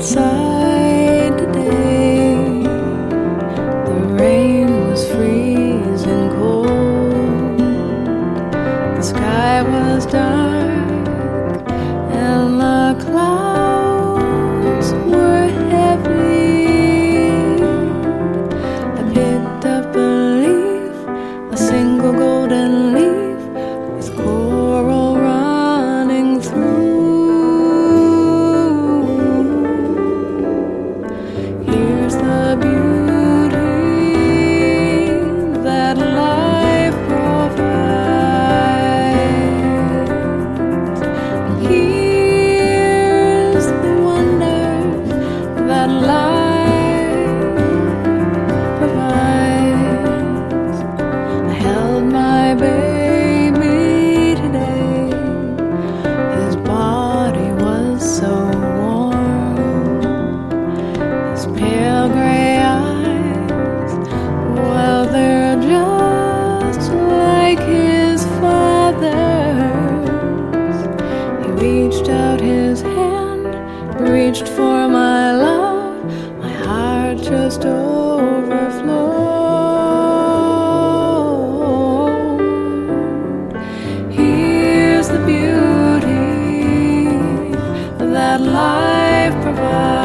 outside today. The rain was freezing cold. The sky was dark and the clouds were heavy. I picked up a leaf, a single golden leaf with coral running through. Here's the beauty that life provides. Here's the wonder that life provides. I held my baby today. His body was so warm. His pale gray eyes, well, they're just like his father's. He reached out his hand, reached for my love. My heart just overflowed. Here's the beauty that life provides.